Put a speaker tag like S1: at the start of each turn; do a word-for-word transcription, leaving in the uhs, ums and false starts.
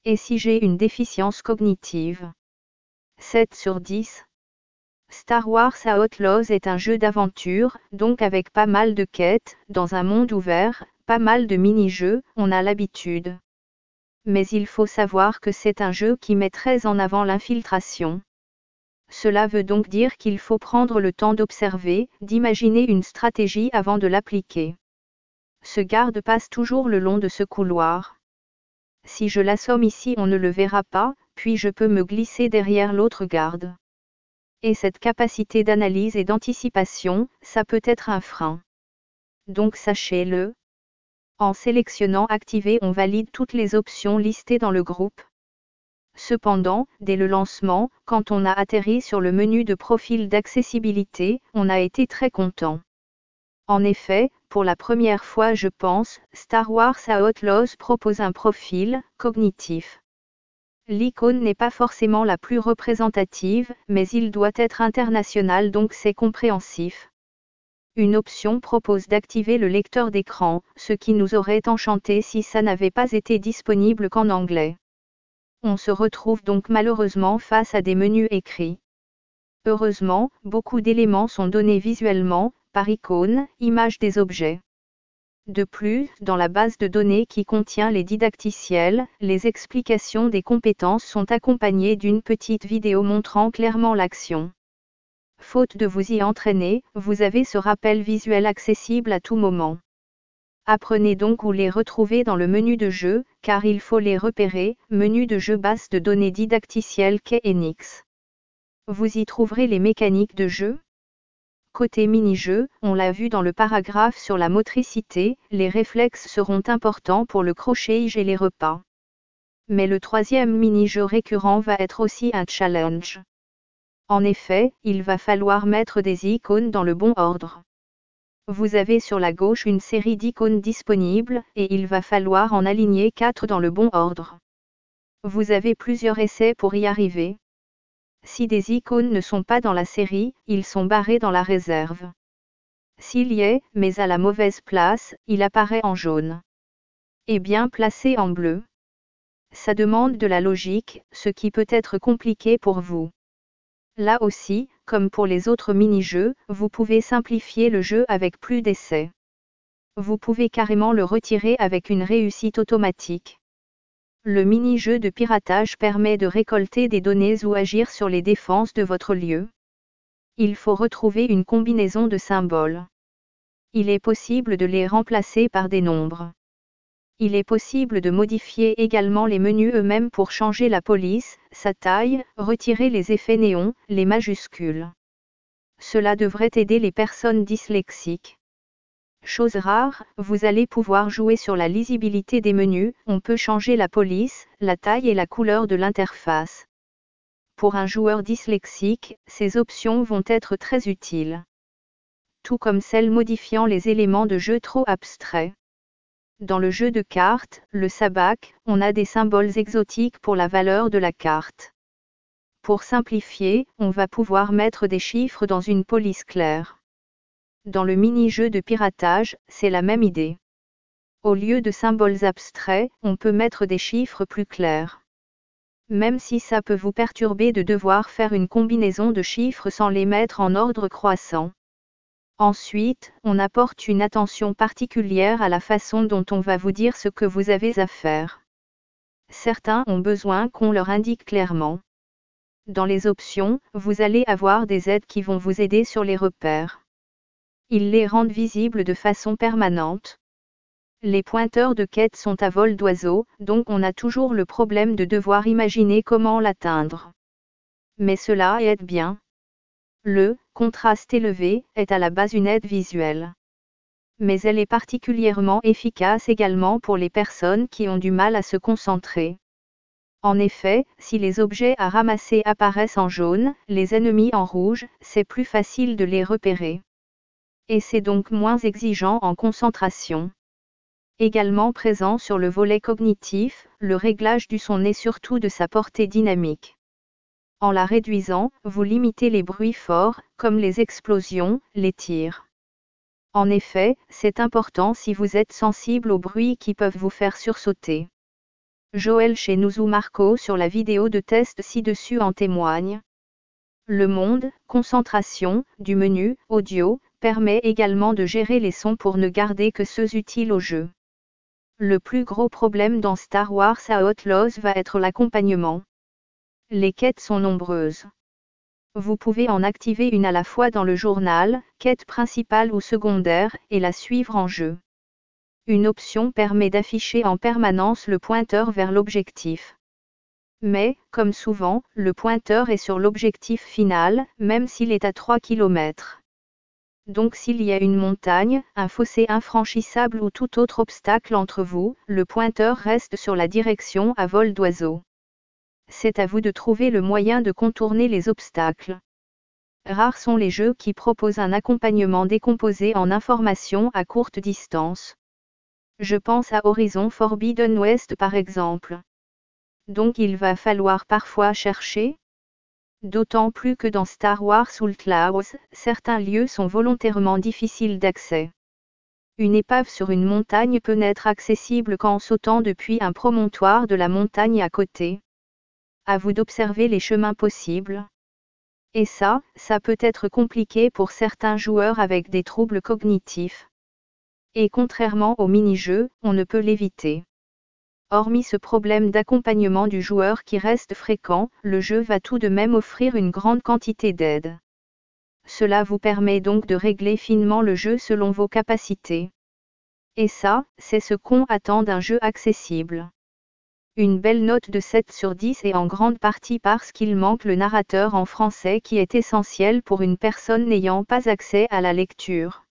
S1: Et si j'ai une déficience cognitive? sept sur dix. Star Wars Outlaws est un jeu d'aventure, donc avec pas mal de quêtes, dans un monde ouvert, pas mal de mini-jeux, on a l'habitude. Mais il faut savoir que c'est un jeu qui met très en avant l'infiltration. Cela veut donc dire qu'il faut prendre le temps d'observer, d'imaginer une stratégie avant de l'appliquer. Ce garde passe toujours le long de ce couloir. Si je l'assomme ici, on ne le verra pas, puis je peux me glisser derrière l'autre garde. Et cette capacité d'analyse et d'anticipation, ça peut être un frein. Donc sachez-le. En sélectionnant Activer, on valide toutes les options listées dans le groupe. Cependant, dès le lancement, quand on a atterri sur le menu de profil d'accessibilité, on a été très content. En effet, pour la première fois je pense, Star Wars Outlaws propose un profil cognitif. L'icône n'est pas forcément la plus représentative, mais il doit être international, donc c'est compréhensif. Une option propose d'activer le lecteur d'écran, ce qui nous aurait enchanté si ça n'avait pas été disponible qu'en anglais. On se retrouve donc malheureusement face à des menus écrits. Heureusement, beaucoup d'éléments sont donnés visuellement, par icône, image des objets. De plus, dans la base de données qui contient les didacticiels, les explications des compétences sont accompagnées d'une petite vidéo montrant clairement l'action. Faute de vous y entraîner, vous avez ce rappel visuel accessible à tout moment. Apprenez donc où les retrouver dans le menu de jeu, car il faut les repérer, menu de jeu base de données didacticielles K N X. Vous y trouverez les mécaniques de jeu. Côté mini-jeu, on l'a vu dans le paragraphe sur la motricité, les réflexes seront importants pour le crochet et les repas. Mais le troisième mini-jeu récurrent va être aussi un challenge. En effet, il va falloir mettre des icônes dans le bon ordre. Vous avez sur la gauche une série d'icônes disponibles, et il va falloir en aligner quatre dans le bon ordre. Vous avez plusieurs essais pour y arriver. Si des icônes ne sont pas dans la série, ils sont barrés dans la réserve. S'il y est, mais à la mauvaise place, il apparaît en jaune. Et bien placé en bleu. Ça demande de la logique, ce qui peut être compliqué pour vous. Là aussi, comme pour les autres mini-jeux, vous pouvez simplifier le jeu avec plus d'essais. Vous pouvez carrément le retirer avec une réussite automatique. Le mini-jeu de piratage permet de récolter des données ou agir sur les défenses de votre lieu. Il faut retrouver une combinaison de symboles. Il est possible de les remplacer par des nombres. Il est possible de modifier également les menus eux-mêmes pour changer la police, sa taille, retirer les effets néons, les majuscules. Cela devrait aider les personnes dyslexiques. Chose rare, vous allez pouvoir jouer sur la lisibilité des menus, on peut changer la police, la taille et la couleur de l'interface. Pour un joueur dyslexique, ces options vont être très utiles. Tout comme celles modifiant les éléments de jeu trop abstraits. Dans le jeu de cartes, le sabac, on a des symboles exotiques pour la valeur de la carte. Pour simplifier, on va pouvoir mettre des chiffres dans une police claire. Dans le mini-jeu de piratage, c'est la même idée. Au lieu de symboles abstraits, on peut mettre des chiffres plus clairs. Même si ça peut vous perturber de devoir faire une combinaison de chiffres sans les mettre en ordre croissant. Ensuite, on apporte une attention particulière à la façon dont on va vous dire ce que vous avez à faire. Certains ont besoin qu'on leur indique clairement. Dans les options, vous allez avoir des aides qui vont vous aider sur les repères. Ils les rendent visibles de façon permanente. Les pointeurs de quête sont à vol d'oiseau, donc on a toujours le problème de devoir imaginer comment l'atteindre. Mais cela aide bien. Le contraste élevé est à la base une aide visuelle. Mais elle est particulièrement efficace également pour les personnes qui ont du mal à se concentrer. En effet, si les objets à ramasser apparaissent en jaune, les ennemis en rouge, c'est plus facile de les repérer. Et c'est donc moins exigeant en concentration. Également présent sur le volet cognitif, le réglage du son et surtout de sa portée dynamique. En la réduisant, vous limitez les bruits forts, comme les explosions, les tirs. En effet, c'est important si vous êtes sensible aux bruits qui peuvent vous faire sursauter. Joël chez Nuzu Marco sur la vidéo de test ci-dessus en témoigne. Le monde, concentration, du menu, audio, permet également de gérer les sons pour ne garder que ceux utiles au jeu. Le plus gros problème dans Star Wars Outlaws va être l'accompagnement. Les quêtes sont nombreuses. Vous pouvez en activer une à la fois dans le journal, quête principale ou secondaire, et la suivre en jeu. Une option permet d'afficher en permanence le pointeur vers l'objectif. Mais, comme souvent, le pointeur est sur l'objectif final, même s'il est à trois kilomètres. Donc s'il y a une montagne, un fossé infranchissable ou tout autre obstacle entre vous, le pointeur reste sur la direction à vol d'oiseau. C'est à vous de trouver le moyen de contourner les obstacles. Rares sont les jeux qui proposent un accompagnement décomposé en informations à courte distance. Je pense à Horizon Forbidden West par exemple. Donc il va falloir parfois chercher. D'autant plus que dans Star Wars Outlaws, certains lieux sont volontairement difficiles d'accès. Une épave sur une montagne peut n'être accessible qu'en sautant depuis un promontoire de la montagne à côté. À vous d'observer les chemins possibles. Et ça, ça peut être compliqué pour certains joueurs avec des troubles cognitifs. Et contrairement au mini-jeu, on ne peut l'éviter. Hormis ce problème d'accompagnement du joueur qui reste fréquent, le jeu va tout de même offrir une grande quantité d'aide. Cela vous permet donc de régler finement le jeu selon vos capacités. Et ça, c'est ce qu'on attend d'un jeu accessible. Une belle note de sept sur dix et en grande partie parce qu'il manque le narrateur en français qui est essentiel pour une personne n'ayant pas accès à la lecture.